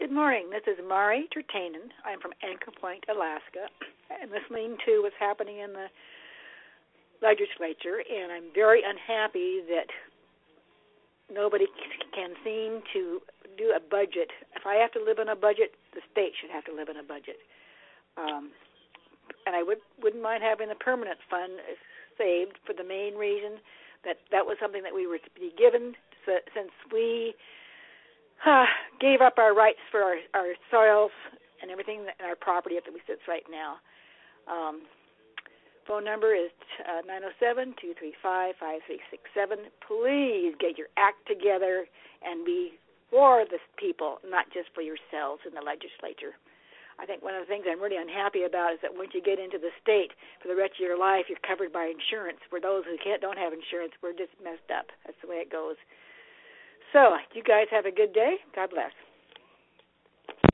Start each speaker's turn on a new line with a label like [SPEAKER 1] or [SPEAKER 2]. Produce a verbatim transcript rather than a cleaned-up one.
[SPEAKER 1] Good morning. This is Mari Tertanen. I'm from Anchor Point, Alaska. I'm listening to what's happening in the legislature, and I'm very unhappy that nobody can seem to do a budget. If I have to live on a budget, the state should have to live on a budget. Um, and I would, wouldn't mind having the permanent fund saved for the main reason that that was something that we were to be given since we uh, gave up our rights for our, our soils and everything in our property that we sit right now. Um, phone number is uh, nine oh seven, two three five, five three six seven. Please get your act together and be for the people, not just for yourselves in the legislature. I think one of the things I'm really unhappy about is that once you get into the state, for the rest of your life, you're covered by insurance. For those who can't, don't have insurance, we're just messed up. That's the way it goes. So you guys have a good day. God bless.